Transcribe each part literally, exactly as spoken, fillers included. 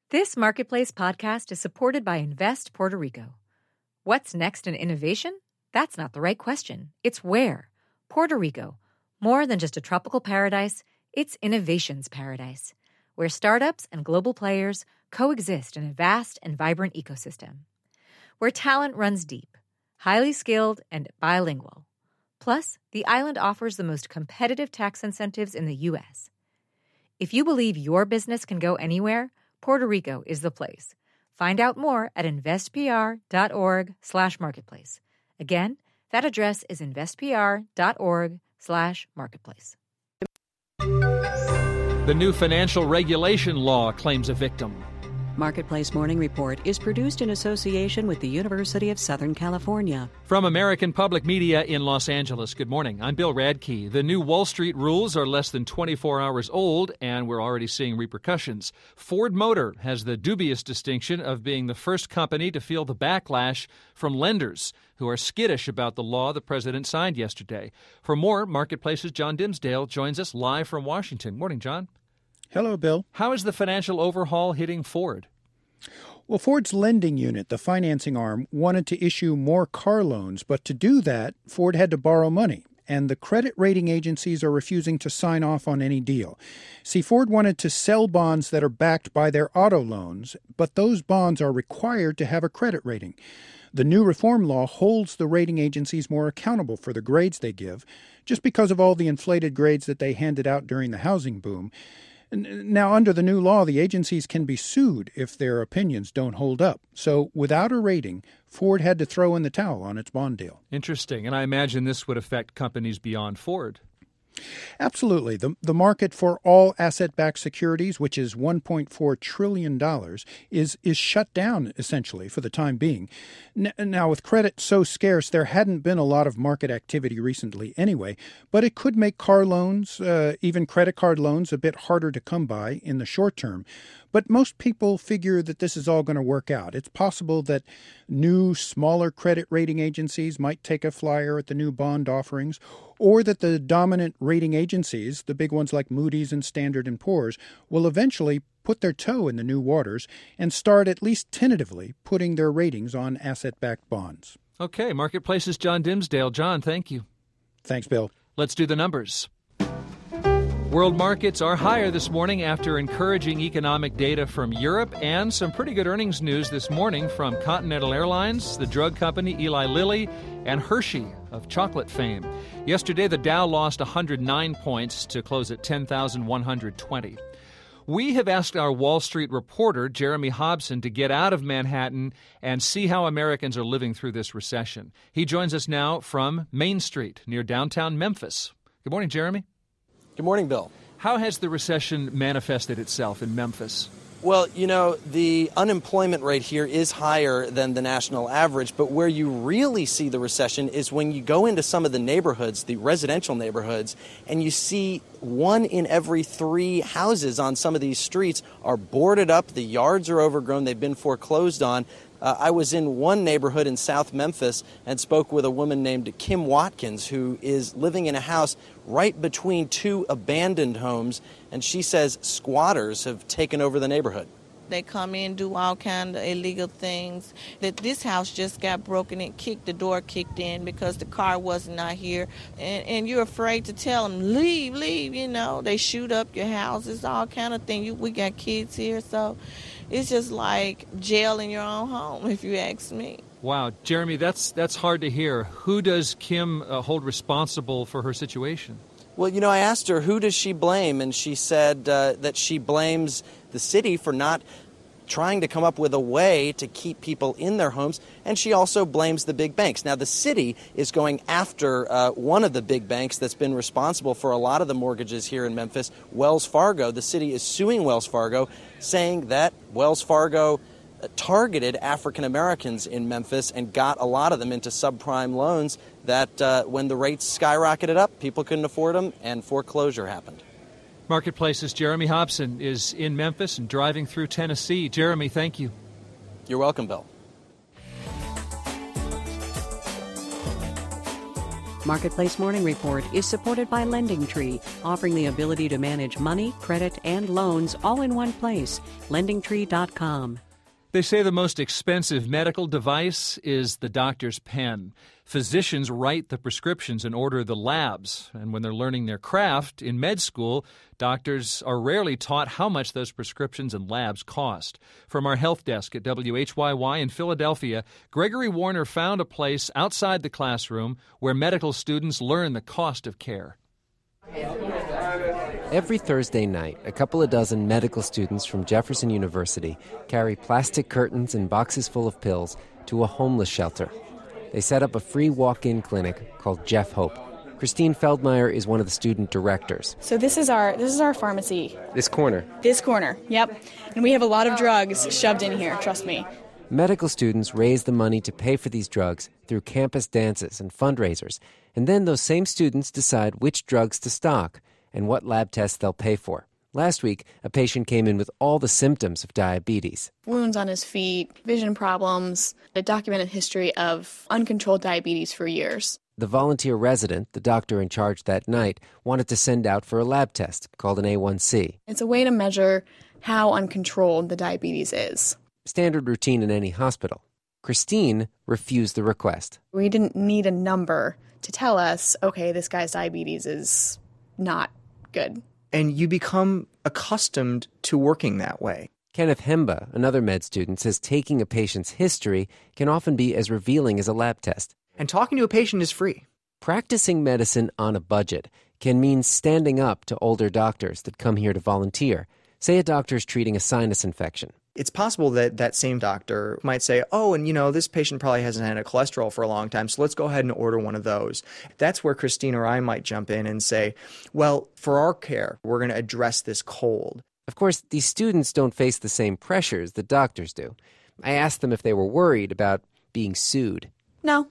This Marketplace podcast is supported by Invest Puerto Rico. What's next in innovation? That's not the right question. It's where. Puerto Rico. More than just a tropical paradise, it's innovation's paradise, where startups and global players coexist in a vast and vibrant ecosystem. Where talent runs deep, highly skilled, and bilingual. Plus, the island offers the most competitive tax incentives in the U S. If you believe your business can go anywhere, Puerto Rico is the place. Find out more at investpr.org slash marketplace. Again, that address is investpr.org slash marketplace. The new financial regulation law claims a victim. Marketplace Morning Report is produced in association with the University of Southern California. From American Public Media in Los Angeles, good morning. I'm Bill Radke. The new Wall Street rules are less than twenty-four hours old, and we're already seeing repercussions. Ford Motor has the dubious distinction of being the first company to feel the backlash from lenders who are skittish about the law the president signed yesterday. For more, Marketplace's John Dimsdale joins us live from Washington. Morning, John. Hello, Bill. How is the financial overhaul hitting Ford? Well, Ford's lending unit, the financing arm, wanted to issue more car loans, but to do that, Ford had to borrow money, and the credit rating agencies are refusing to sign off on any deal. See, Ford wanted to sell bonds that are backed by their auto loans, but those bonds are required to have a credit rating. The new reform law holds the rating agencies more accountable for the grades they give, just because of all the inflated grades that they handed out during the housing boom. Now, under the new law, the agencies can be sued if their opinions don't hold up. So without a rating, Ford had to throw in the towel on its bond deal. Interesting. And I imagine this would affect companies beyond Ford. Absolutely. The, the market for all asset-backed securities, which is one point four trillion dollars, is, is shut down, essentially, for the time being. N- now, with credit so scarce, there hadn't been a lot of market activity recently anyway, but it could make car loans, uh, even credit card loans, a bit harder to come by in the short term. But most people figure that this is all going to work out. It's possible that new, smaller credit rating agencies might take a flyer at the new bond offerings, or that the dominant rating agencies, the big ones like Moody's and Standard and Poor's, will eventually put their toe in the new waters and start at least tentatively putting their ratings on asset-backed bonds. Okay, Marketplace's John Dimsdale. John, thank you. Thanks, Bill. Let's do the numbers. World markets are higher this morning after encouraging economic data from Europe and some pretty good earnings news this morning from Continental Airlines, the drug company Eli Lilly, and Hershey of chocolate fame. Yesterday, the Dow lost one hundred nine points to close at ten thousand one hundred twenty. We have asked our Wall Street reporter, Jeremy Hobson, to get out of Manhattan and see how Americans are living through this recession. He joins us now from Main Street near downtown Memphis. Good morning, Jeremy. Good morning, Bill. How has the recession manifested itself in Memphis? Well, you know, the unemployment rate here is higher than the national average, but where you really see the recession is when you go into some of the neighborhoods, the residential neighborhoods, and you see one in every three houses on some of these streets are boarded up, the yards are overgrown, they've been foreclosed on. Uh, I was in one neighborhood in South Memphis and spoke with a woman named Kim Watkins, who is living in a house right between two abandoned homes, and she says squatters have taken over the neighborhood. They come in, do all kind of illegal things. That this house just got broken and kicked, the door kicked in because the car was not here. And, and you're afraid to tell them, leave, leave, you know. They shoot up your houses, all kind of thing. You, we got kids here, so it's just like jail in your own home, if you ask me. Wow. Jeremy, that's that's hard to hear. Who does Kim uh, hold responsible for her situation? Well, you know, I asked her, who does she blame? And she said uh, that she blames the city for not trying to come up with a way to keep people in their homes, and she also blames the big banks. Now, the city is going after uh, one of the big banks that's been responsible for a lot of the mortgages here in Memphis, Wells Fargo. The city is suing Wells Fargo, saying that Wells Fargo targeted African Americans in Memphis and got a lot of them into subprime loans that uh, when the rates skyrocketed up, people couldn't afford them, and foreclosure happened. Marketplace's Jeremy Hobson is in Memphis and driving through Tennessee. Jeremy, thank you. You're welcome, Bill. Marketplace Morning Report is supported by LendingTree, offering the ability to manage money, credit, and loans all in one place. lending tree dot com. They say the most expensive medical device is the doctor's pen. Physicians write the prescriptions and order the labs. And when they're learning their craft in med school, doctors are rarely taught how much those prescriptions and labs cost. From our health desk at W H Y Y in Philadelphia, Gregory Warner found a place outside the classroom where medical students learn the cost of care. Every Thursday night, a couple of dozen medical students from Jefferson University carry plastic curtains and boxes full of pills to a homeless shelter. They set up a free walk-in clinic called Jeff Hope. Christine Feldmeyer is one of the student directors. So this is our this is our pharmacy. This corner? This corner, yep. And we have a lot of drugs shoved in here, trust me. Medical students raise the money to pay for these drugs through campus dances and fundraisers. And then those same students decide which drugs to stock and what lab tests they'll pay for. Last week, a patient came in with all the symptoms of diabetes. Wounds on his feet, vision problems, a documented history of uncontrolled diabetes for years. The volunteer resident, the doctor in charge that night, wanted to send out for a lab test called an A one C. It's a way to measure how uncontrolled the diabetes is. Standard routine in any hospital. Christine refused the request. We didn't need a number to tell us, okay, this guy's diabetes is not good. And you become accustomed to working that way. Kenneth Hemba, another med student, says taking a patient's history can often be as revealing as a lab test. And talking to a patient is free. Practicing medicine on a budget can mean standing up to older doctors that come here to volunteer. Say a doctor's treating a sinus infection. It's possible that that same doctor might say, oh, and you know, this patient probably hasn't had a cholesterol for a long time, so let's go ahead and order one of those. That's where Christine or I might jump in and say, well, for our care, we're going to address this cold. Of course, these students don't face the same pressures that doctors do. I asked them if they were worried about being sued. No.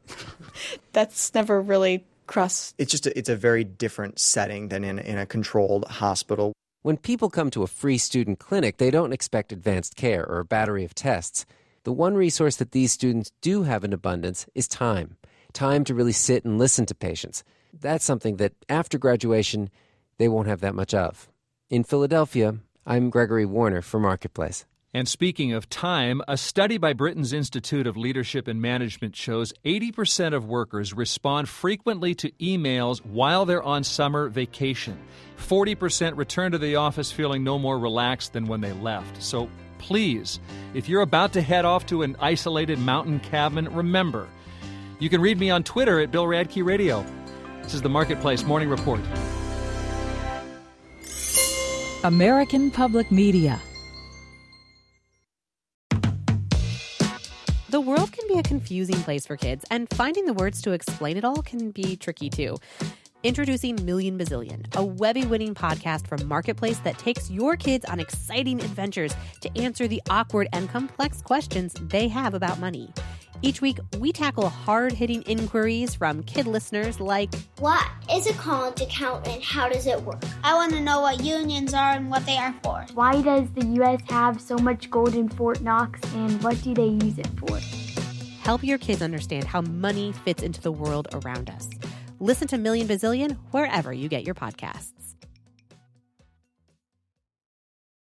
That's never really crossed. It's just a, it's a very different setting than in, in a controlled hospital. When people come to a free student clinic, they don't expect advanced care or a battery of tests. The one resource that these students do have in abundance is time. Time to really sit and listen to patients. That's something that after graduation, they won't have that much of. In Philadelphia, I'm Gregory Warner for Marketplace. And speaking of time, a study by Britain's Institute of Leadership and Management shows eighty percent of workers respond frequently to emails while they're on summer vacation. forty percent return to the office feeling no more relaxed than when they left. So please, if you're about to head off to an isolated mountain cabin, remember, you can read me on Twitter at Bill Radke Radio. This is the Marketplace Morning Report. American Public Media. The world can be a confusing place for kids, and finding the words to explain it all can be tricky too. Introducing Million Bazillion, a Webby-winning podcast from Marketplace that takes your kids on exciting adventures to answer the awkward and complex questions they have about money. Each week, we tackle hard-hitting inquiries from kid listeners like, what is a college account and how does it work? I want to know what unions are and what they are for. Why does the U S have so much gold in Fort Knox and what do they use it for? Help your kids understand how money fits into the world around us. Listen to Million Bazillion wherever you get your podcasts.